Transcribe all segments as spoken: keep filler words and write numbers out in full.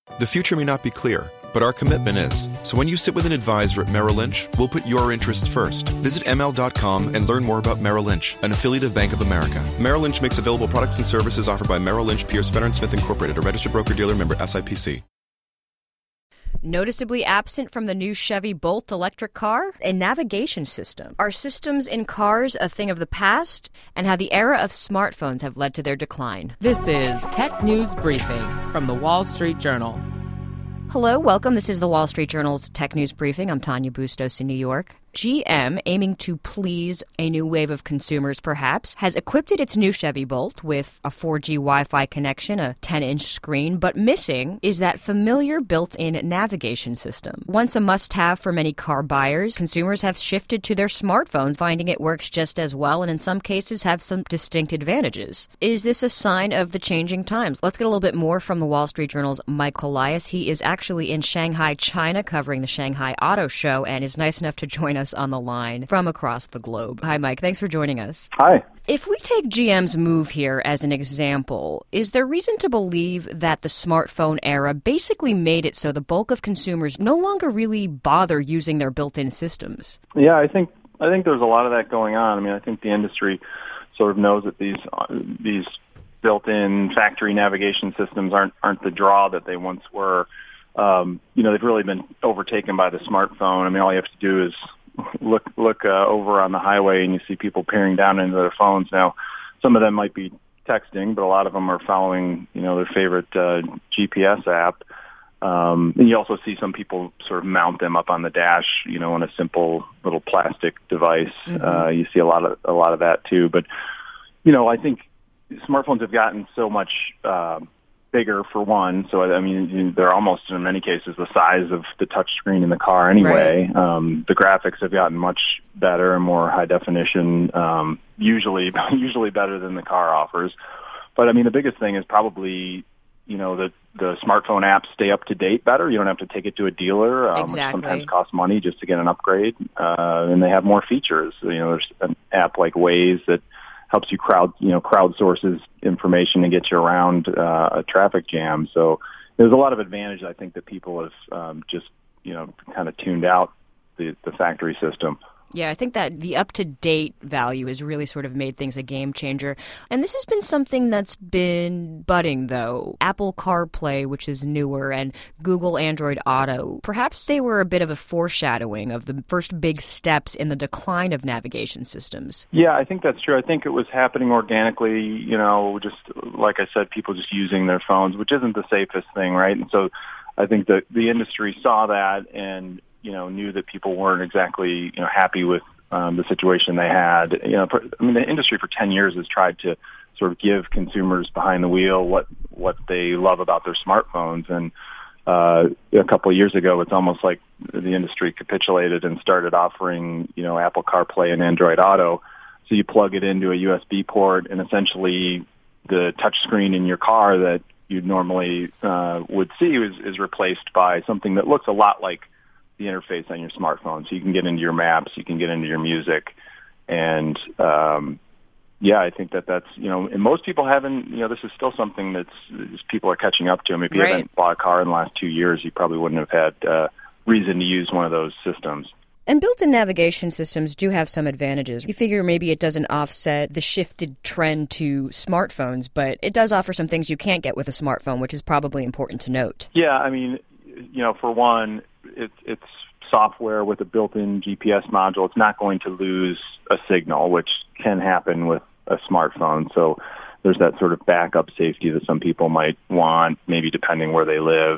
The future may not be clear, but our commitment is. So when you sit with an advisor at Merrill Lynch, we'll put your interests first. Visit M L dot com and learn more about Merrill Lynch, an affiliate of Bank of America. Merrill Lynch makes available products and services offered by Merrill Lynch, Pierce, Fenner and Smith Incorporated, a registered broker-dealer member S I P C. Noticeably absent from the new Chevy Bolt electric car, a navigation system. Are systems in cars a thing of the past, and how the era of smartphones have led to their decline? This is Tech News Briefing from the Wall Street Journal. Hello, welcome. This is the Wall Street Journal's Tech News Briefing. I'm Tanya Bustos in New York. G M, aiming to please a new wave of consumers perhaps, has equipped its new Chevy Bolt with a four G Wi-Fi connection, a ten-inch screen, but missing is that familiar built-in navigation system. Once a must-have for many car buyers, consumers have shifted to their smartphones, finding it works just as well and in some cases have some distinct advantages. Is this a sign of the changing times? Let's get a little bit more from the Wall Street Journal's Mike Elias. He is actually in Shanghai, China, covering the Shanghai Auto Show and is nice enough to join us on the line from across the globe. Hi, Mike. Thanks for joining us. Hi. If we take G M's move here as an example, is there reason to believe that the smartphone era basically made it so the bulk of consumers no longer really bother using their built-in systems? Yeah, I think I think there's a lot of that going on. I mean, I think the industry sort of knows that these uh, these built-in factory navigation systems aren't aren't the draw that they once were. Um, you know, they've really been overtaken by the smartphone. I mean, all you have to do is look look uh, over on the highway and you see people peering down into their phones. Now, some of them might be texting, but a lot of them are following, you know, their favorite uh, G P S app. Um, and you also see some people sort of mount them up on the dash, you know, on a simple little plastic device. Mm-hmm. Uh, you see a lot of a lot of that too. But you know, I think smartphones have gotten so much uh, bigger for one. So, I mean, they're almost in many cases the size of the touch screen in the car anyway. Right. Um, the graphics have gotten much better and more high definition, um, usually, usually better than the car offers. But I mean, the biggest thing is probably, you know, that the smartphone apps stay up to date better. You don't have to take it to a dealer, um, exactly. which sometimes costs money just to get an upgrade. Uh, and they have more features. You know, there's an app like Waze that helps you crowd, you know, crowdsources information and get you around uh, a traffic jam. So there's a lot of advantage, I think, that people have um, just, you know, kind of tuned out the, the factory system. Yeah, I think that the up-to-date value has really sort of made things a game changer. And this has been something that's been budding, though. Apple CarPlay, which is newer, and Google Android Auto. Perhaps they were a bit of a foreshadowing of the first big steps in the decline of navigation systems. Yeah, I think that's true. I think it was happening organically, you know, just like I said, people just using their phones, which isn't the safest thing, right? And so I think that the industry saw that and you know, knew that people weren't exactly, you know, happy with um, the situation they had. You know, I mean, the industry for ten years has tried to sort of give consumers behind the wheel what what they love about their smartphones. And uh, a couple of years ago, it's almost like the industry capitulated and started offering, you know, Apple CarPlay and Android Auto. So you plug it into a U S B port, and essentially the touch screen in your car that you normally uh, would see is, is replaced by something that looks a lot like the interface on your smartphone. So you can get into your maps, you can get into your music. And, um, yeah, I think that that's, you know, and most people haven't, you know, this is still something that's, people are catching up to. I mean, if you right. haven't bought a car in the last two years, you probably wouldn't have had uh, reason to use one of those systems. And built-in navigation systems do have some advantages. You figure maybe it doesn't offset the shifted trend to smartphones, but it does offer some things you can't get with a smartphone, which is probably important to note. Yeah, I mean, you know, for one, It's, it's software with a built-in G P S module. It's not going to lose a signal, which can happen with a smartphone. So there's that sort of backup safety that some people might want, maybe depending where they live.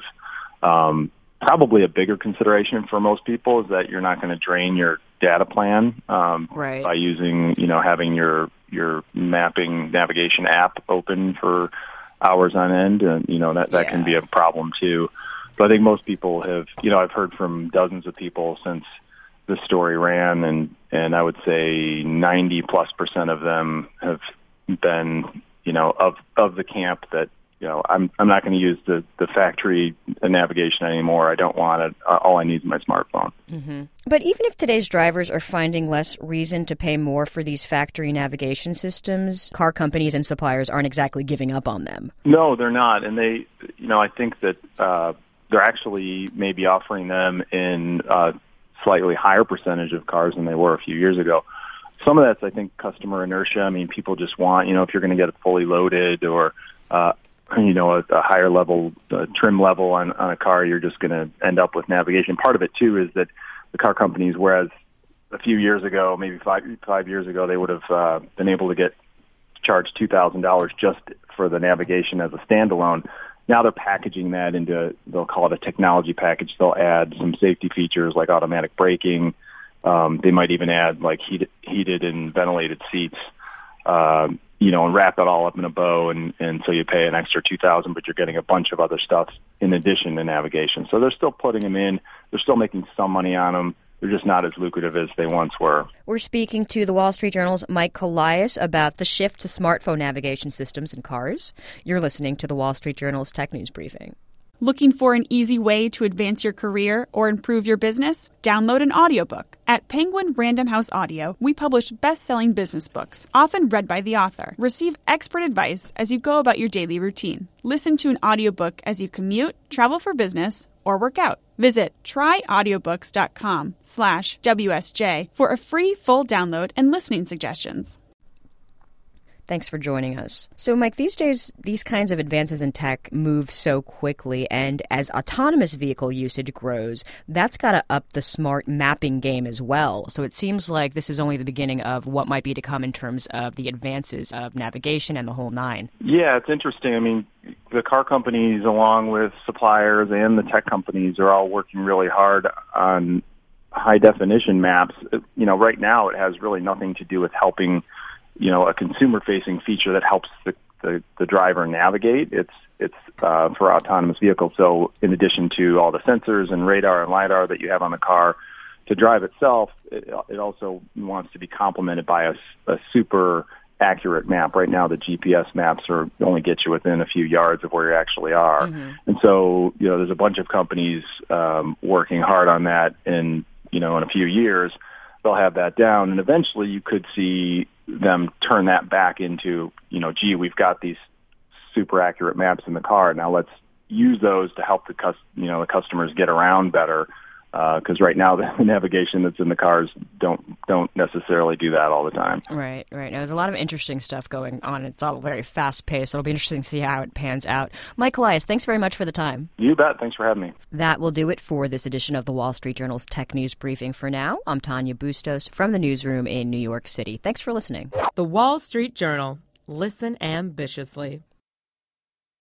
Um, probably a bigger consideration for most people is that you're not going to drain your data plan um, right. by using, you know, having your your mapping navigation app open for hours on end. And, you know, that, that yeah. can be a problem too. But I think most people have, you know, I've heard from dozens of people since the story ran, and, and I would say ninety plus percent of them have been, you know, of, of the camp that you know, I'm I'm not going to use the, the factory navigation anymore. I don't want it. All I need is my smartphone. Mm-hmm. But even if today's drivers are finding less reason to pay more for these factory navigation systems, car companies and suppliers aren't exactly giving up on them. No, they're not. And they, you know, I think that uh, they're actually maybe offering them in a slightly higher percentage of cars than they were a few years ago. Some of that's, I think, customer inertia. I mean, people just want, you know, if you're going to get it fully loaded or, uh, you know, a, a higher level uh, trim level on, on a car, you're just going to end up with navigation. Part of it, too, is that the car companies, whereas a few years ago, maybe five five years ago, they would have uh, been able to get charged two thousand dollars just for the navigation as a standalone. Now they're packaging that into, they'll call it a technology package. They'll add some safety features like automatic braking. Um, they might even add like heated, heated and ventilated seats, um, you know, and wrap it all up in a bow. And, and so you pay an extra two thousand dollars, but you're getting a bunch of other stuff in addition to navigation. So they're still putting them in. They're still making some money on them. They're just not as lucrative as they once were. We're speaking to the Wall Street Journal's Mike Colias about the shift to smartphone navigation systems in cars. You're listening to the Wall Street Journal's Tech News Briefing. Looking for an easy way to advance your career or improve your business? Download an audiobook. At Penguin Random House Audio, we publish best-selling business books, often read by the author. Receive expert advice as you go about your daily routine. Listen to an audiobook as you commute, travel for business, or work out. Visit tryaudiobooks.com slash WSJ for a free full download and listening suggestions. Thanks for joining us. So, Mike, these days, these kinds of advances in tech move so quickly, and as autonomous vehicle usage grows, that's got to up the smart mapping game as well. So it seems like this is only the beginning of what might be to come in terms of the advances of navigation and the whole nine. Yeah, it's interesting. I mean, the car companies, along with suppliers and the tech companies, are all working really hard on high-definition maps. You know, right now it has really nothing to do with helping you know, a consumer-facing feature that helps the, the, the driver navigate. It's it's uh, for autonomous vehicles. So in addition to all the sensors and radar and LiDAR that you have on the car to drive itself, it, it also wants to be complemented by a, a super accurate map. Right now, the G P S maps are only get you within a few yards of where you actually are. Mm-hmm. And so, you know, there's a bunch of companies um, working hard on that. And, you know, in a few years, they'll have that down. And eventually you could see them turn that back into, you know, gee, we've got these super accurate maps in the car. Now let's use those to help the cus- you know, the customers get around better. Because uh, right now the navigation that's in the cars don't don't necessarily do that all the time. Right, right. Now, there's a lot of interesting stuff going on. It's all very fast-paced. It'll be interesting to see how it pans out. Mike Colias, thanks very much for the time. You bet. Thanks for having me. That will do it for this edition of the Wall Street Journal's Tech News Briefing. For now, I'm Tanya Bustos from the newsroom in New York City. Thanks for listening. The Wall Street Journal. Listen ambitiously.